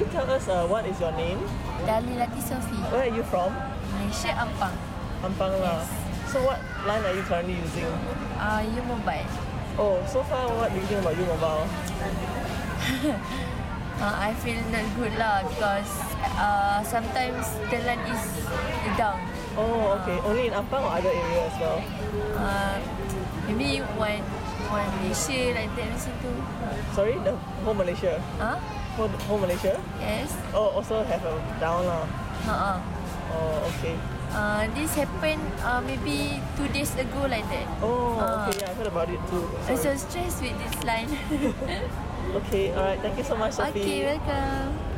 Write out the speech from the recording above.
you tell us what is your name? Dalilati Sofi. Where are you from? Malaysia, Ampang. Ampang lah. So what line are you currently using? You mobile. Oh, so far what do you think about you mobile? I feel not good lah because sometimes the line is down. Oh, okay. Only in Ampang or other area as well? Maybe one Malaysia like that macam tu. Sorry, the whole Malaysia? Huh? Whole Malaysia? Yes. Oh, also have a down lah. Oh, okay. This happened maybe 2 days ago like that. Oh, okay. Yeah, I heard about it too. I'm so stressed with this line. Okay, alright. Thank you so much, Sophie. Okay, welcome.